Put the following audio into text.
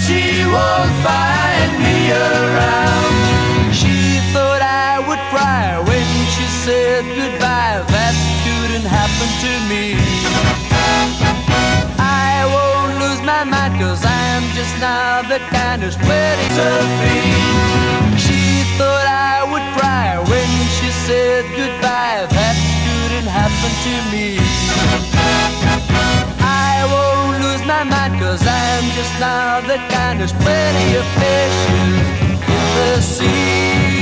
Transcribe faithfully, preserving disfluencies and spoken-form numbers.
she won't find me around. She thought I would cry when she said goodbye. That couldn't happen to me. I won't lose my mind, cause I'm just not the kind who's pretty to feed. She thought I would cry when she said goodbye. That couldn't happen to me. I won't lose my mind, cause I'm just not the kind who's pretty a fish in the sea.